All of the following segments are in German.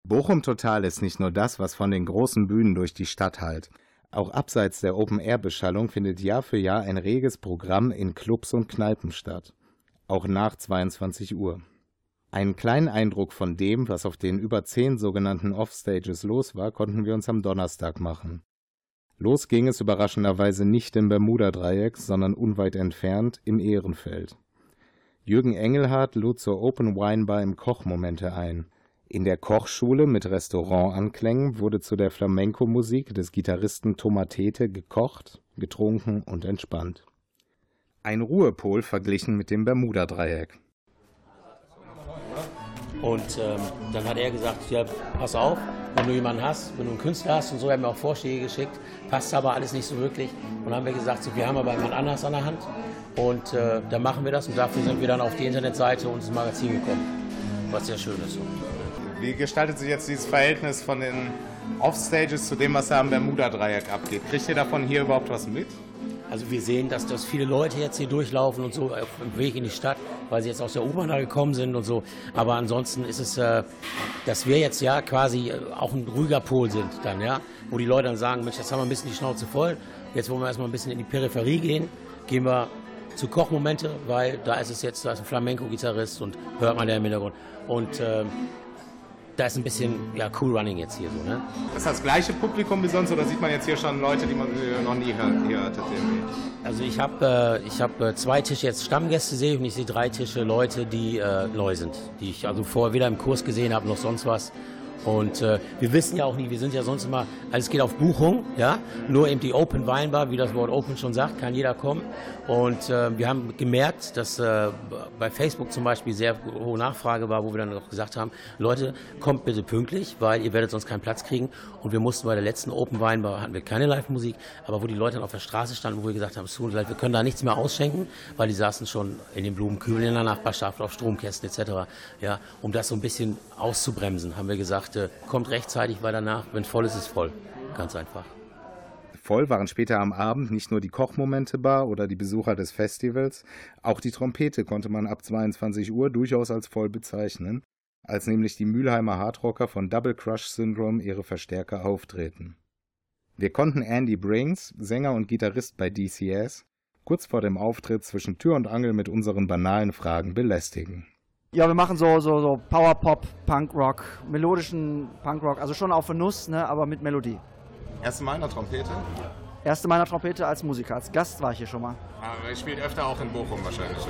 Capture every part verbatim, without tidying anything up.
Bochum Total ist nicht nur das, was von den großen Bühnen durch die Stadt hallt. Auch abseits der Open-Air-Beschallung findet Jahr für Jahr ein reges Programm in Clubs und Kneipen statt. Auch nach zweiundzwanzig Uhr. Einen kleinen Eindruck von dem, was auf den über zehn sogenannten Offstages los war, konnten wir uns am Donnerstag machen. Los ging es überraschenderweise nicht im Bermuda-Dreieck, sondern unweit entfernt im Ehrenfeld. Jürgen Engelhardt lud zur Open Wine Bar im Kochmomente ein. In der Kochschule mit Restaurantanklängen wurde zu der Flamenco-Musik des Gitarristen Tomatete gekocht, getrunken und entspannt. Ein Ruhepol verglichen mit dem Bermuda-Dreieck. Und ähm, dann hat er gesagt, ja, pass auf, wenn du jemanden hast, wenn du einen Künstler hast und so, haben wir auch Vorschläge geschickt, passt aber alles nicht so wirklich. Und dann haben wir gesagt, so, wir haben aber jemand anders an der Hand und äh, dann machen wir das und dafür sind wir dann auf die Internetseite und ins Magazin gekommen, was sehr schön ist. Wie gestaltet sich jetzt dieses Verhältnis von den Offstages zu dem, was da am Bermuda-Dreieck abgeht? Kriegt ihr davon hier überhaupt was mit? Also wir sehen, dass, dass viele Leute jetzt hier durchlaufen und so auf dem Weg in die Stadt, weil sie jetzt aus der U-Bahn da gekommen sind und so. Aber ansonsten ist es, äh, dass wir jetzt ja quasi auch ein ruhiger Pol sind dann, ja, wo die Leute dann sagen, Mensch, jetzt haben wir ein bisschen die Schnauze voll, jetzt wollen wir erstmal ein bisschen in die Peripherie gehen, gehen wir zu Kochmomente, weil da ist es jetzt, da ist ein Flamenco-Gitarrist und hört man da im Hintergrund. Und äh, da ist ein bisschen ja, Cool Running jetzt hier so, ne? Ist das gleiche Publikum wie sonst oder sieht man jetzt hier schon Leute, die man noch nie gehört hat? Also ich habe äh, ich hab, äh, zwei Tische jetzt Stammgäste sehe ich und ich sehe drei Tische Leute, die äh, neu sind, die ich also vorher weder im Kurs gesehen habe noch sonst was. Und äh, wir wissen ja auch nie, wir sind ja sonst immer, alles geht auf Buchung, ja, nur eben die Open Weinbar, wie das Wort Open schon sagt, kann jeder kommen. Und äh, wir haben gemerkt, dass äh, bei Facebook zum Beispiel sehr hohe Nachfrage war, wo wir dann noch gesagt haben, Leute, kommt bitte pünktlich, weil ihr werdet sonst keinen Platz kriegen. Und wir mussten bei der letzten Open Weinbar, hatten wir keine Live-Musik, aber wo die Leute dann auf der Straße standen, wo wir gesagt haben, es tut uns leid, wir können da nichts mehr ausschenken, weil die saßen schon in den Blumenkübeln in der Nachbarschaft, auf Stromkästen et cetera. Ja, um das so ein bisschen auszubremsen, haben wir gesagt, äh, kommt rechtzeitig, weil danach, wenn voll ist, ist voll. Ganz einfach. Voll waren später am Abend nicht nur die Kochmomente-Bar oder die Besucher des Festivals, auch die Trompete konnte man ab zweiundzwanzig Uhr durchaus als voll bezeichnen, als nämlich die Mülheimer Hardrocker von Double Crush Syndrome ihre Verstärker auftreten. Wir konnten Andy Brings, Sänger und Gitarrist bei D C S, kurz vor dem Auftritt zwischen Tür und Angel mit unseren banalen Fragen belästigen. Ja, wir machen so, so, so Power-Pop, Punk-Rock, melodischen Punk-Rock, also schon auf Genuss, ne, aber mit Melodie. Erste Mal in der Trompete? Erste Mal in der Trompete als Musiker, als Gast war ich hier schon mal. Aber ihr spielt öfter auch in Bochum wahrscheinlich,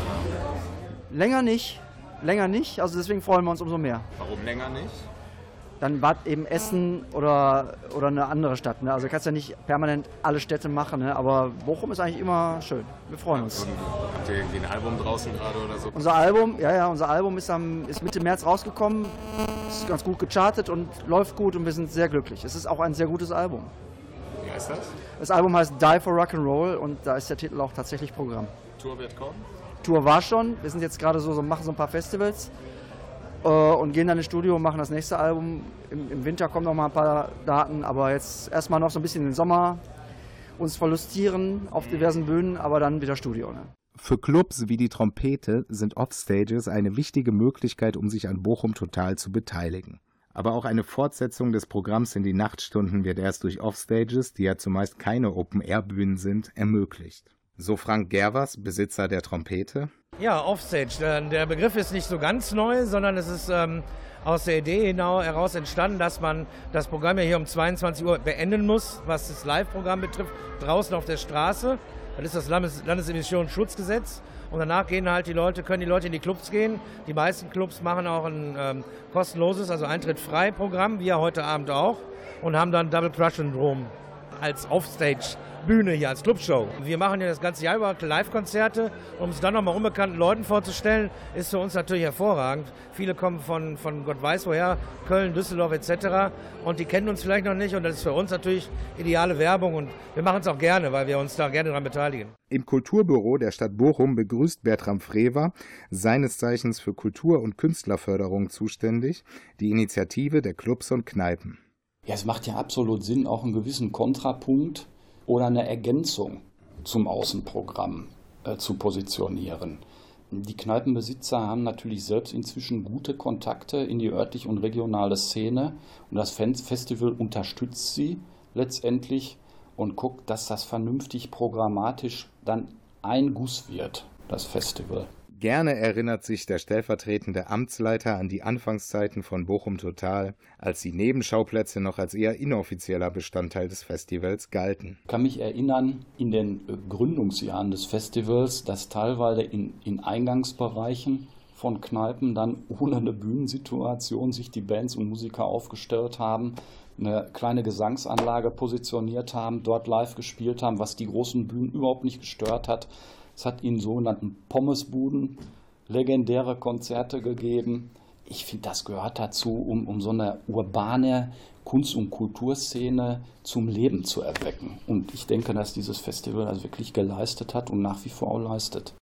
oder? Länger nicht, länger nicht, also deswegen freuen wir uns umso mehr. Warum länger nicht? Dann war eben Essen oder, oder eine andere Stadt, ne? Also du kannst ja nicht permanent alle Städte machen, ne? Aber Bochum ist eigentlich immer schön, wir freuen uns. Und habt ihr irgendwie ein Album draußen gerade oder so? Unser Album, ja, ja, unser Album ist, am, ist Mitte März rausgekommen, ist ganz gut gechartet und läuft gut und wir sind sehr glücklich. Es ist auch ein sehr gutes Album. Wie heißt das? Das Album heißt Die for Rock'n'Roll und da ist der Titel auch tatsächlich Programm. Tour wird kommen? Tour war schon, wir sind jetzt gerade so, so, machen so ein paar Festivals äh, und gehen dann ins Studio und machen das nächste Album. Im, im Winter kommen noch mal ein paar Daten, aber jetzt erstmal noch so ein bisschen den Sommer uns verlustieren auf diversen Bühnen, aber dann wieder Studio. Ne? Für Clubs wie die Trompete sind Offstages eine wichtige Möglichkeit, um sich an Bochum Total zu beteiligen. Aber auch eine Fortsetzung des Programms in die Nachtstunden wird erst durch Offstages, die ja zumeist keine Open-Air-Bühnen sind, ermöglicht. So Frank Gervers, Besitzer der Trompete. Ja, Offstage. Der Begriff ist nicht so ganz neu, sondern es ist ähm, aus der Idee heraus entstanden, dass man das Programm ja hier um zweiundzwanzig Uhr beenden muss, was das Live-Programm betrifft, draußen auf der Straße. Das ist das Landes- Landesemissionsschutzgesetz. Und danach gehen halt die Leute, können die Leute in die Clubs gehen. Die meisten Clubs machen auch ein ähm, kostenloses, also eintrittfrei Programm, wie ja heute Abend auch. Und haben dann Double Crush Syndrome als Offstage-Bühne hier, als Clubshow. Wir machen ja das ganze Jahr über Live-Konzerte. Um es dann nochmal unbekannten Leuten vorzustellen, ist für uns natürlich hervorragend. Viele kommen von, von Gott weiß woher, Köln, Düsseldorf et cetera. Und die kennen uns vielleicht noch nicht. Und das ist für uns natürlich ideale Werbung. Und wir machen es auch gerne, weil wir uns da gerne daran beteiligen. Im Kulturbüro der Stadt Bochum begrüßt Bertram Frewer, seines Zeichens für Kultur- und Künstlerförderung zuständig, die Initiative der Clubs und Kneipen. Ja, es macht ja absolut Sinn, auch einen gewissen Kontrapunkt oder eine Ergänzung zum Außenprogramm äh, zu positionieren. Die Kneipenbesitzer haben natürlich selbst inzwischen gute Kontakte in die örtliche und regionale Szene und das Festival unterstützt sie letztendlich und guckt, dass das vernünftig programmatisch dann ein Guss wird, das Festival. Gerne erinnert sich der stellvertretende Amtsleiter an die Anfangszeiten von Bochum Total, als die Nebenschauplätze noch als eher inoffizieller Bestandteil des Festivals galten. Ich kann mich erinnern, in den Gründungsjahren des Festivals, dass teilweise in, in Eingangsbereichen von Kneipen dann ohne eine Bühnensituation sich die Bands und Musiker aufgestellt haben, eine kleine Gesangsanlage positioniert haben, dort live gespielt haben, was die großen Bühnen überhaupt nicht gestört hat. Es hat ihnen sogenannten Pommesbuden legendäre Konzerte gegeben. Ich finde, das gehört dazu, um, um so eine urbane Kunst- und Kulturszene zum Leben zu erwecken. Und ich denke, dass dieses Festival das wirklich geleistet hat und nach wie vor auch leistet.